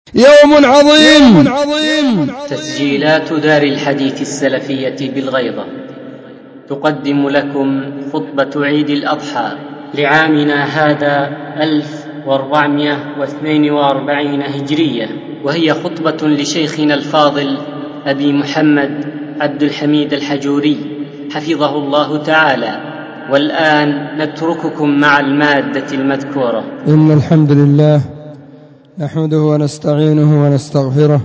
يوم عظيم. تسجيلات دار الحديث السلفية بالغيضة تقدم لكم خطبة عيد الأضحى لعامنا هذا 1442 هجرية، وهي خطبة لشيخنا الفاضل أبي محمد عبد الحميد الحجوري حفظه الله تعالى. والآن نترككم مع المادة المذكورة. إن الحمد لله نحمده ونستعينه ونستغفره،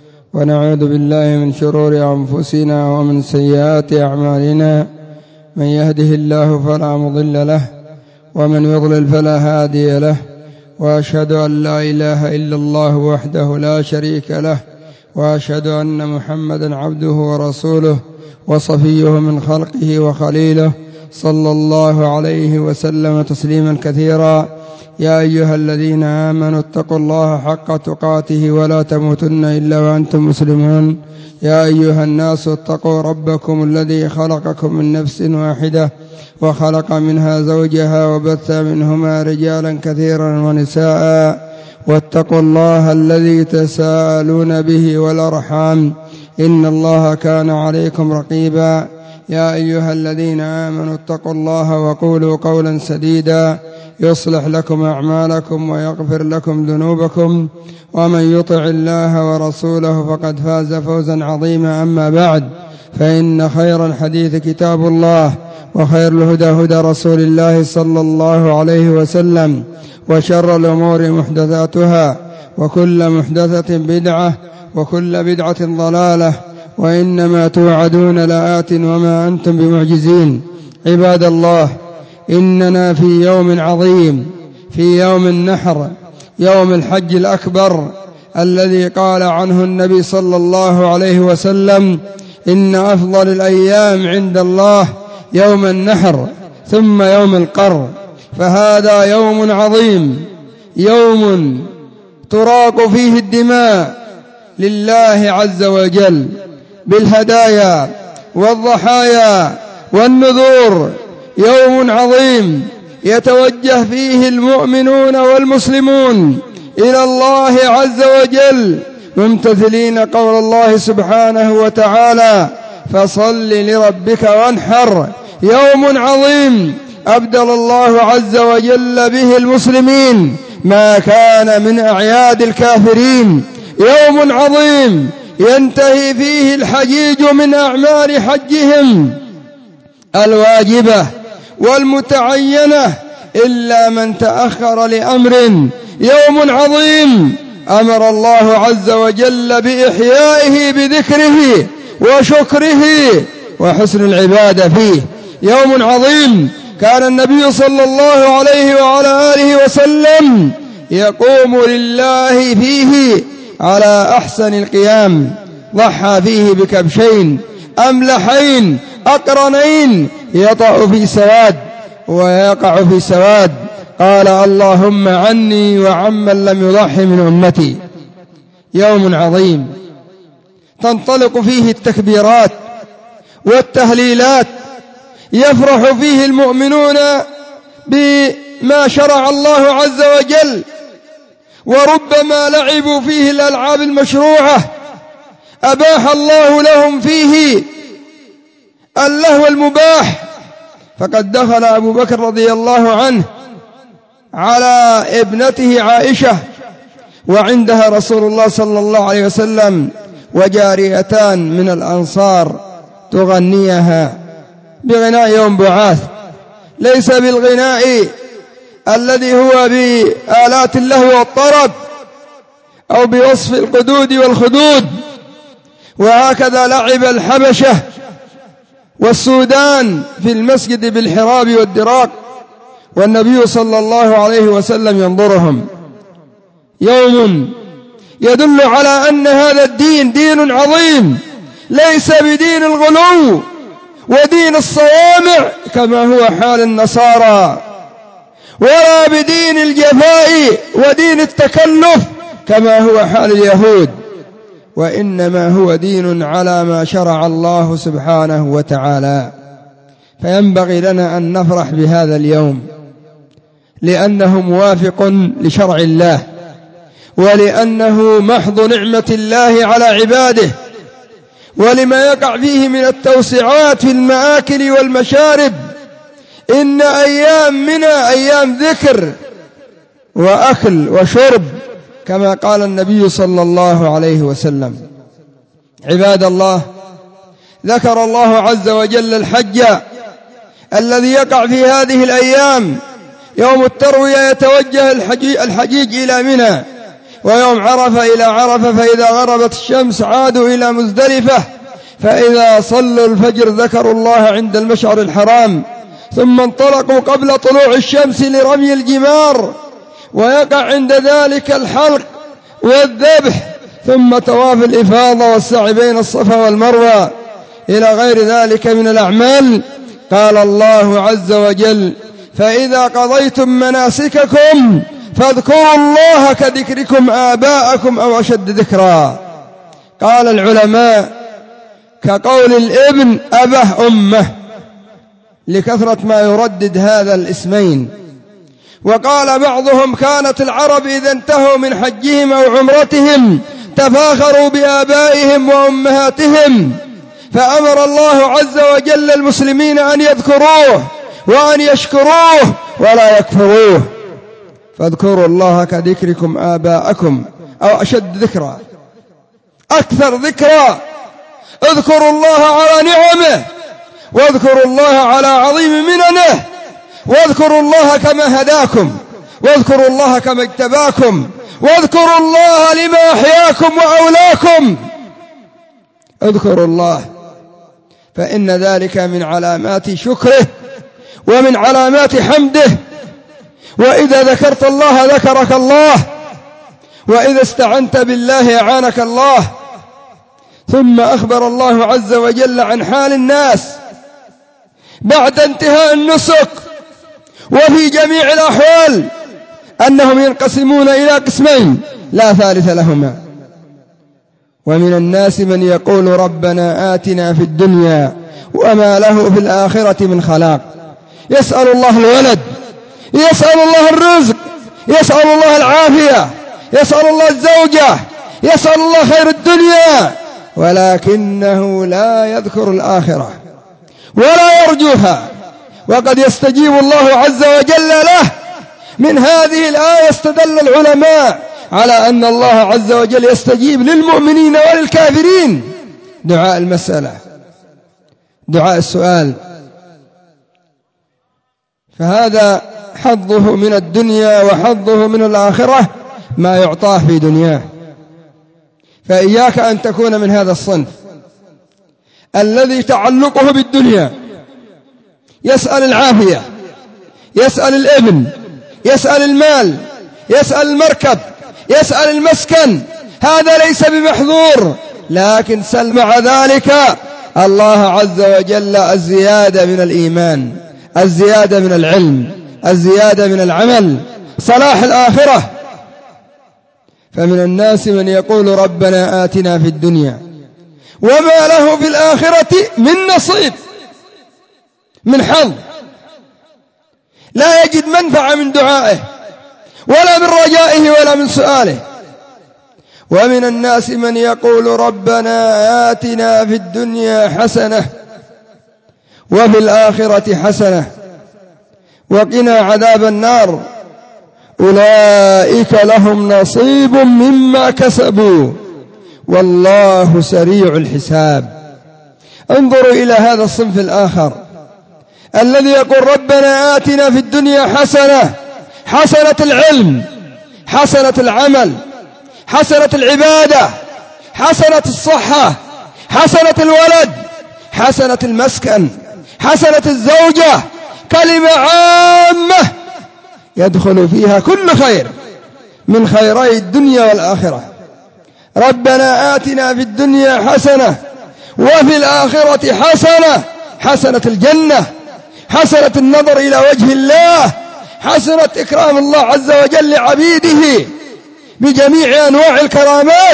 ونعوذ بالله من شرور أنفسنا ومن سيئات أعمالنا. من يهده الله فلا مضل له، ومن يضلل فلا هادي له، وأشهد أن لا إله إلا الله وحده لا شريك له، وأشهد أن محمدا عبده ورسوله وصفيه من خلقه وخليله، صلى الله عليه وسلم تسليما كثيرا. يا أيها الذين آمنوا اتقوا الله حق تقاته ولا تموتن إلا وأنتم مسلمون. يا أيها الناس اتقوا ربكم الذي خلقكم من نفس واحدة وخلق منها زوجها وبث منهما رجالا كثيرا ونساء، واتقوا الله الذي تساءلون به والأرحام إن الله كان عليكم رقيبا. يا أيها الذين آمنوا اتقوا الله وقولوا قولا سديدا يصلح لكم أعمالكم ويغفر لكم ذنوبكم، ومن يطع الله ورسوله فقد فاز فوزا عظيما. أما بعد، فإن خير الحديث كتاب الله، وخير الهدى هدى رسول الله صلى الله عليه وسلم، وشر الأمور محدثاتها، وكل محدثة بدعة، وكل بدعة ضلالة، وإنما توعدون لآت وما أنتم بمعجزين. عباد الله، إننا في يوم عظيم، في يوم النحر، يوم الحج الأكبر، الذي قال عنه النبي صلى الله عليه وسلم: إن أفضل الأيام عند الله يوم النحر ثم يوم القر. فهذا يوم عظيم، يوم تراق فيه الدماء لله عز وجل بالهدايا والضحايا والنذور. يوم عظيم يتوجه فيه المؤمنون والمسلمون إلى الله عز وجل ممتثلين قول الله سبحانه وتعالى: فصل لربك وانحر. يوم عظيم أبدل الله عز وجل به المسلمين ما كان من أعياد الكافرين. يوم عظيم ينتهي فيه الحجيج من أعمال حجهم الواجبة والمتعينة إلا من تأخر لأمر. يوم عظيم أمر الله عز وجل بإحيائه بذكره وشكره وحسن العبادة فيه. يوم عظيم كان النبي صلى الله عليه وعلى آله وسلم يقوم لله فيه على أحسن القيام، ضحى فيه بكبشين أملحين أقرنين يطأ في سواد ويقع في سواد. قال: اللهم عني وعمن لم يضح من أمتي. يوم عظيم تنطلق فيه التكبيرات والتهليلات، يفرح فيه المؤمنون بما شرع الله عز وجل، وربما لعبوا فيه الألعاب المشروعة، أباح الله لهم فيه اللهو المباح. فقد دخل أبو بكر رضي الله عنه على ابنته عائشة وعندها رسول الله صلى الله عليه وسلم وجاريتان من الأنصار تغنيها بغناء يوم بعاث، ليس بالغناء الذي هو بآلات اللهو والطرب أو بوصف القدود والخدود. وهكذا لعب الحبشة والسودان في المسجد بالحراب والدراق، والنبي صلى الله عليه وسلم ينظرهم. يوم يدل على أن هذا الدين دين عظيم، ليس بدين الغلو ودين الصوامع كما هو حال النصارى، ولا بدين الجفاء ودين التكلف كما هو حال اليهود، وإنما هو دين على ما شرع الله سبحانه وتعالى. فينبغي لنا أن نفرح بهذا اليوم لأنه موافق لشرع الله، ولأنه محض نعمة الله على عباده، ولما يقع فيه من التوسعات في المآكل والمشارب. إن أيام منها أيام ذكر وأكل وشرب، كما قال النبي صلى الله عليه وسلم. عباد الله، ذكر الله عز وجل الحج الذي يقع في هذه الأيام. يوم التروية يتوجه الحجيج إلى منى، ويوم عرفة إلى عرفة، فإذا غربت الشمس عادوا إلى مزدلفة، فإذا صلوا الفجر ذكروا الله عند المشعر الحرام، ثم انطلقوا قبل طلوع الشمس لرمي الجمار، ويقع عند ذلك الحلق والذبح، ثم طواف الإفاضة والسعي بين الصفا والمروة إلى غير ذلك من الأعمال. قال الله عز وجل: فإذا قضيتم مناسككم فاذكروا الله كذكركم آباءكم أو أشد ذكرا. قال العلماء: كقول الابن أبه أمه، لكثرة ما يردد هذا الاسمين. وقال بعضهم: كانت العرب إذا انتهوا من حجهم أو عمرتهم تفاخروا بآبائهم وأمهاتهم، فأمر الله عز وجل المسلمين أن يذكروه وأن يشكروه ولا يكفروه. فاذكروا الله كذكركم آباءكم أو أشد ذكرا، أكثر ذكرا. اذكروا الله على نعمه، واذكروا الله على عظيم مننه، واذكروا الله كما هداكم، واذكروا الله كما اجتباكم، واذكروا الله لما أحياكم وأولاكم. اذكروا الله، فإن ذلك من علامات شكره ومن علامات حمده. وإذا ذكرت الله ذكرك الله، وإذا استعنت بالله أعانك الله. ثم أخبر الله عز وجل عن حال الناس بعد انتهاء النسك وفي جميع الأحوال، أنهم ينقسمون إلى قسمين لا ثالث لهما. ومن الناس من يقول ربنا آتنا في الدنيا وما له في الآخرة من خلاق. يسأل الله الولد، يسأل الله الرزق، يسأل الله العافية، يسأل الله الزوجة، يسأل الله خير الدنيا، ولكنه لا يذكر الآخرة ولا يرجوها. وقد يستجيب الله عز وجل له. من هذه الآية استدل العلماء على أن الله عز وجل يستجيب للمؤمنين وللكافرين دعاء المسألة، دعاء السؤال. فهذا حظه من الدنيا وحظه من الآخرة ما يعطاه في دنياه. فإياك أن تكون من هذا الصنف الذي تعلقه بالدنيا، يسأل العافية، يسأل الابن، يسأل المال، يسأل المركب، يسأل المسكن. هذا ليس بمحظور، لكن سل مع ذلك الله عز وجل الزيادة من الإيمان، الزيادة من العلم، الزيادة من العمل، صلاح الآخرة. فمن الناس من يقول ربنا آتنا في الدنيا وما له في الآخرة من نصيب، من حظ، لا يجد منفعة من دعائه ولا من رجائه ولا من سؤاله. ومن الناس من يقول ربنا آتنا في الدنيا حسنة وفي الآخرة حسنة وقنا عذاب النار، أولئك لهم نصيب مما كسبوا والله سريع الحساب. انظروا إلى هذا الصنف الآخر الذي يقول ربنا آتنا في الدنيا حسنة، حسنة العلم، حسنة العمل، حسنة العبادة، حسنة الصحة، حسنة الولد، حسنة المسكن، حسنة الزوجة، كلمة عامة يدخل فيها كل خير من خيري الدنيا والآخرة. ربنا آتنا في الدنيا حسنة وفي الآخرة حسنة، حسنة الجنة، حسنة النظر إلى وجه الله، حسنة إكرام الله عز وجل لعبيده بجميع أنواع الكرامات.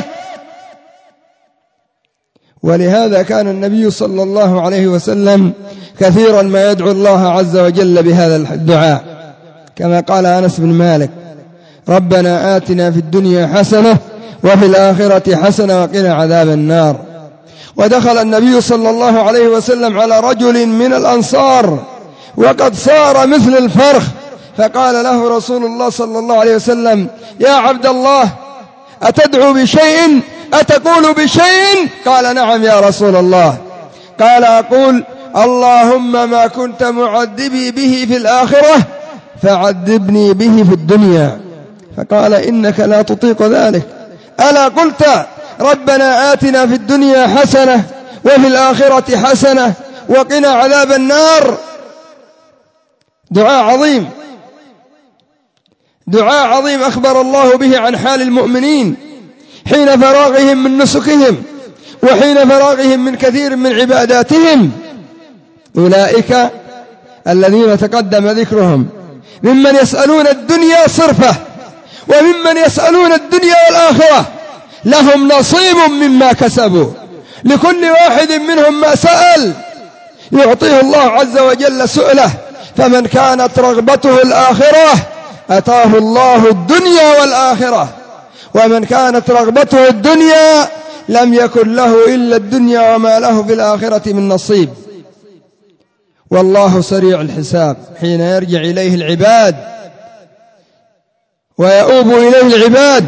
ولهذا كان النبي صلى الله عليه وسلم كثيرا ما يدعو الله عز وجل بهذا الدعاء، كما قال أنس بن مالك: ربنا آتنا في الدنيا حسنة وفي الآخرة حسنة وقنا عذاب النار. ودخل النبي صلى الله عليه وسلم على رجل من الأنصار وقد صار مثل الفرخ، فقال له رسول الله صلى الله عليه وسلم: يا عبد الله، أتدعو بشيء؟ أتقول بشيء؟ قال: نعم يا رسول الله. قال: أقول: اللهم ما كنت معذبي به في الآخرة فعذبني به في الدنيا. فقال: إنك لا تطيق ذلك. ألا قلت ربنا آتنا في الدنيا حسنة وفي الآخرة حسنة وقنا عذاب النار؟ دعاء عظيم، دعاء عظيم أخبر الله به عن حال المؤمنين حين فراغهم من نسكهم وحين فراغهم من كثير من عباداتهم. أولئك الذين تقدم ذكرهم ممن يسألون الدنيا صرفة وممن يسألون الدنيا والآخرة، لهم نصيب مما كسبوا، لكل واحد منهم ما سأل يعطيه الله عز وجل سؤله. فمن كانت رغبته الآخرة أتاه الله الدنيا والآخرة، ومن كانت رغبته الدنيا لم يكن له إلا الدنيا وما له في الآخرة من نصيب. والله سريع الحساب حين يرجع إليه العباد ويؤوب إليه العباد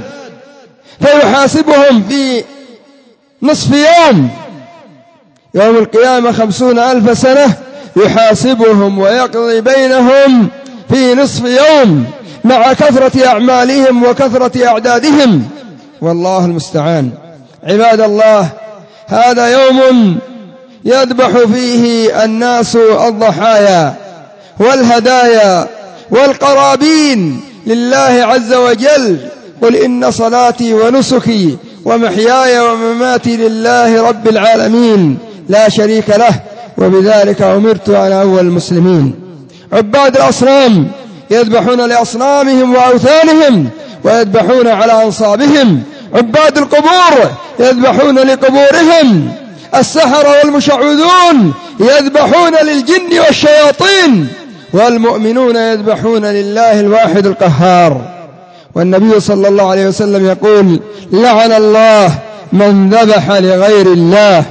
فيحاسبهم في نصف يوم، يوم القيامة 50,000 سنة يحاسبهم ويقضي بينهم في نصف يوم مع كثرة أعمالهم وكثرة أعدادهم، والله المستعان. عباد الله، هذا يوم يذبح فيه الناس الضحايا والهدايا والقرابين لله عز وجل. قل إن صلاتي ونسكي ومحياي ومماتي لله رب العالمين لا شريك له وبذلك أمرت أنا أول المسلمين. عباد الأصنام يذبحون لأصنامهم وأوثانهم ويذبحون على أنصابهم. عباد القبور يذبحون لقبورهم. السحرة والمشعوذون يذبحون للجن والشياطين، والمؤمنون يذبحون لله الواحد القهار. والنبي صلى الله عليه وسلم يقول: لعن الله من ذبح لغير الله.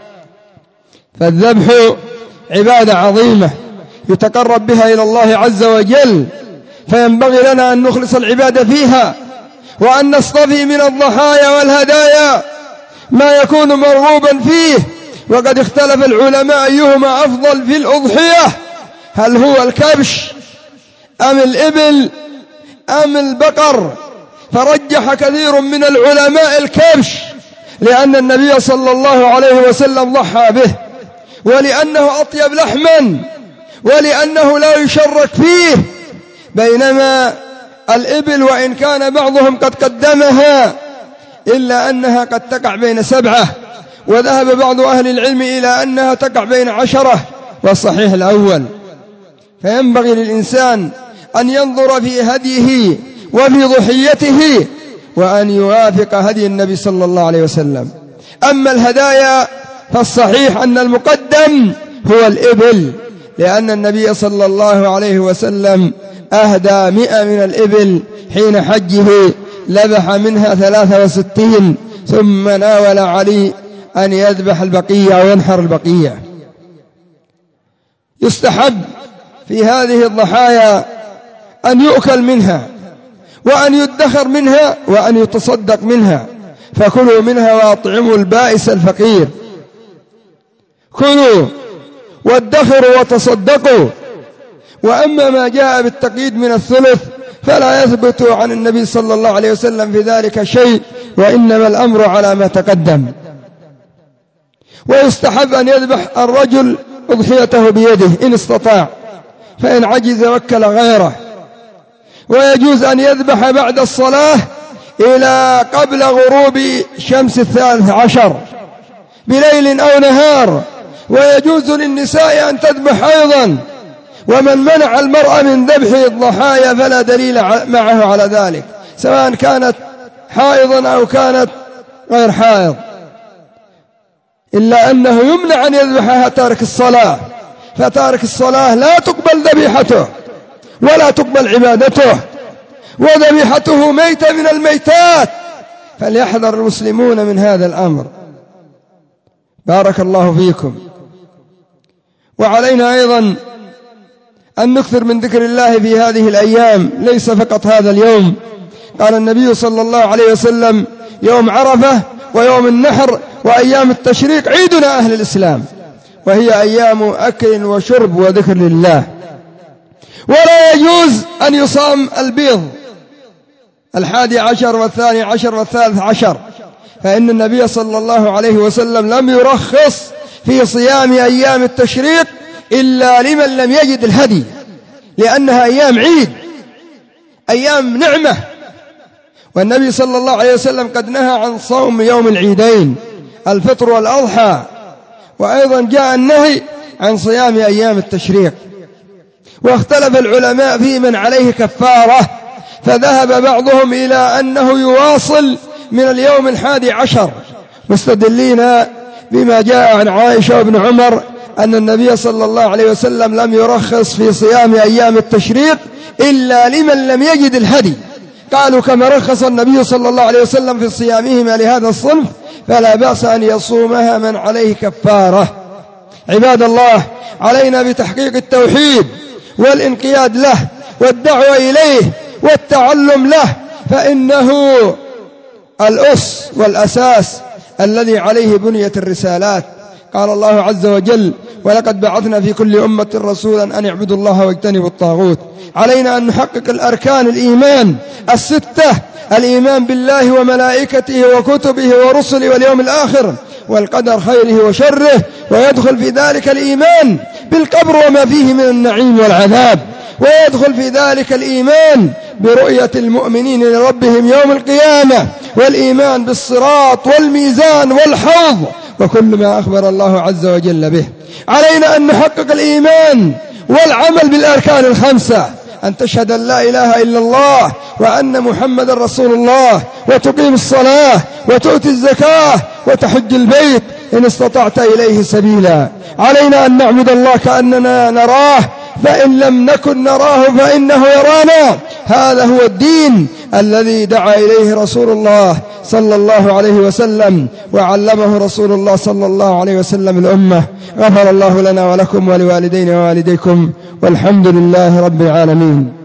فالذبح عبادة عظيمة يتقرب بها إلى الله عز وجل، فينبغي لنا أن نخلص العبادة فيها وأن نصطفي من الضحايا والهدايا ما يكون مرغوبا فيه. وقد اختلف العلماء أيهما أفضل في الأضحية، هل هو الكبش أم الإبل أم البقر؟ فرجح كثير من العلماء الكبش، لأن النبي صلى الله عليه وسلم ضحى به، ولأنه أطيب لحما، ولأنه لا يشرك فيه. بينما الإبل وإن كان بعضهم قد قدمها إلا أنها قد تقع بين 7، وذهب بعض أهل العلم إلى أنها تقع بين 10، والصحيح الأول. فينبغي للإنسان أن ينظر في هديه وفي ضحيته وأن يوافق هدي النبي صلى الله عليه وسلم. أما الهدايا فالصحيح أن المقدم هو الإبل، لأن النبي صلى الله عليه وسلم أهدى 100 من الإبل حين حجه، ذبح منها 63، ثم ناول علي أن يذبح البقية وينحر البقية. يستحب في هذه الضحايا أن يؤكل منها وأن يدخر منها وأن يتصدق منها، فكلوا منها وأطعموا البائس الفقير. كلوا وادخروا وتصدقوا. وأما ما جاء بالتقييد من الثلث فلا يثبت عن النبي صلى الله عليه وسلم في ذلك شيء، وإنما الأمر على ما تقدم. ويستحب أن يذبح الرجل أضحيته بيده إن استطاع، فإن عجز وكل غيره. ويجوز أن يذبح بعد الصلاة إلى قبل غروب شمس 13 بليل أو نهار. ويجوز للنساء أن تذبح أيضا. ومن منع المرأة من ذبح الضحايا فلا دليل معه على ذلك، سواء كانت حائضا أو كانت غير حائض، إلا أنه يمنع أن يذبحها تارك الصلاة، فتارك الصلاة لا تقبل ذبيحته ولا تقبل عبادته. وذبيحته ميتة من الميتات، فليحذر المسلمون من هذا الأمر. بارك الله فيكم. وعلينا أيضا أن نكثر من ذكر الله في هذه الأيام، ليس فقط هذا اليوم. قال النبي صلى الله عليه وسلم: يوم عرفة ويوم النحر وأيام التشريق عيدنا أهل الإسلام، وهي أيام أكل وشرب وذكر لله. ولا يجوز أن يصام البيض 11 و12 و13، فإن النبي صلى الله عليه وسلم لم يرخص في صيام أيام التشريق إلا لمن لم يجد الهدي، لأنها أيام عيد، أيام نعمة. والنبي صلى الله عليه وسلم قد نهى عن صوم يوم العيدين، الفطر والأضحى، وأيضا جاء النهي عن صيام أيام التشريق. واختلف العلماء في من عليه كفارة، فذهب بعضهم إلى أنه يواصل من اليوم 11، مستدلين بما جاء عن عائشة وابن عمر أن النبي صلى الله عليه وسلم لم يرخص في صيام أيام التشريق إلا لمن لم يجد الهدي. قالوا كما رخص النبي صلى الله عليه وسلم في صيامهما لهذا الصنف، فلا بأس أن يصومها من عليه كفارة. عباد الله، علينا بتحقيق التوحيد والانقياد له والدعوة إليه والتعلم له، فإنه الأس والأساس الذي عليه بنيت الرسالات. قال الله عز وجل: ولقد بعثنا في كل أمة رسولا أن اعبدوا الله واجتنبوا الطاغوت. علينا أن نحقق الأركان الإيمان 6: الإيمان بالله وملائكته وكتبه ورسله واليوم الآخر والقدر خيره وشره، ويدخل في ذلك الإيمان بالقبر وما فيه من النعيم والعذاب، ويدخل في ذلك الإيمان برؤية المؤمنين لربهم يوم القيامة، والإيمان بالصراط والميزان والحوض وكل ما أخبر الله عز وجل به. علينا أن نحقق الإيمان والعمل بالأركان 5: أن تشهد أن لا إله إلا الله وأن محمد رسول الله، وتقيم الصلاة وتؤتي الزكاة وتحج البيت إن استطعت إليه سبيلا. علينا أن نعبد الله كأننا نراه، فإن لم نكن نراه فإنه يرانا. هذا هو الدين الذي دعا إليه رسول الله صلى الله عليه وسلم، وعلمه رسول الله صلى الله عليه وسلم الأمة. غفر الله لنا ولكم ولوالدينا ووالديكم، والحمد لله رب العالمين.